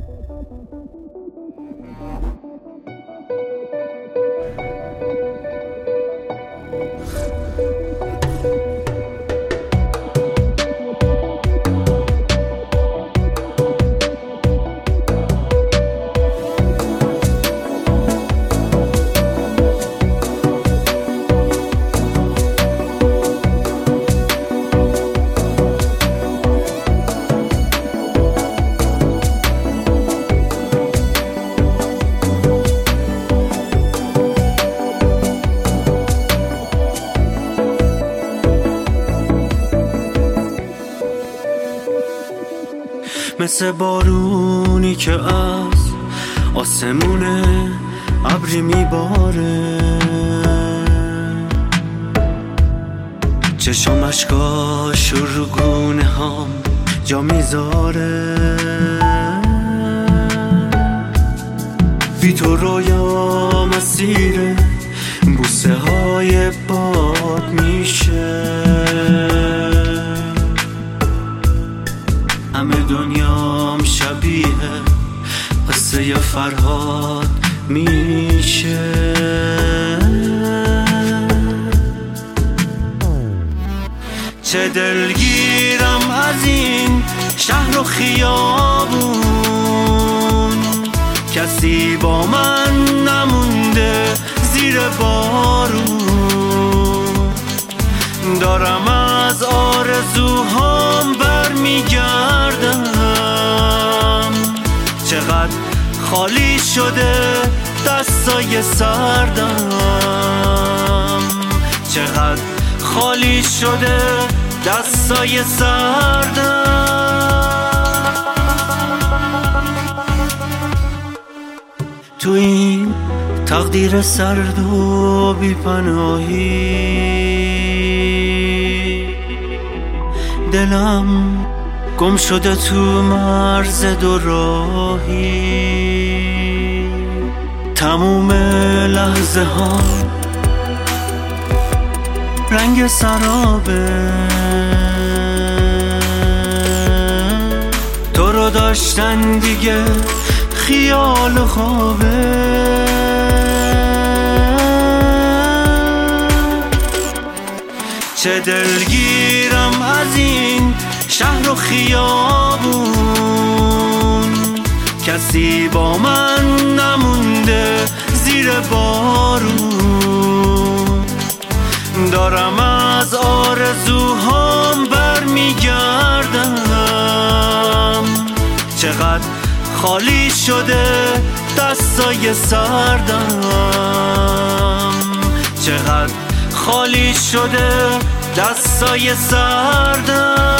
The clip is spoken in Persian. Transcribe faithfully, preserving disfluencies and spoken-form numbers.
مثل بارونی که از آسمونه ابری میباره، چشم اشکاش رو گونه هم جا میذاره. بی تو رویا مسیر بوسه های باد میشه، همه دنیام شبیه قصه فرهاد میشه. چه دلگیرم از این شهر و خیابون، کسی با من نمونده زیر بارون. دارم از آرزوهام برمیگردم، چقدر خالی شده دستای سردم، چقدر خالی شده دستای سردم. تو این تقدیر سرد و بی پناهی، دلم گم شده تو مرز دو راهی. تموم لحظه ها رنگ سرابه، تو رو داشتن دیگه خیال و خوابه. چه دلگیرم از این شهر و خیابون، کسی با من نمونده زیر بارون. دارم از آرزوهام برمیگردم، چقدر خالی شده دستای سردم، چقدر خالی شده دستای سردم.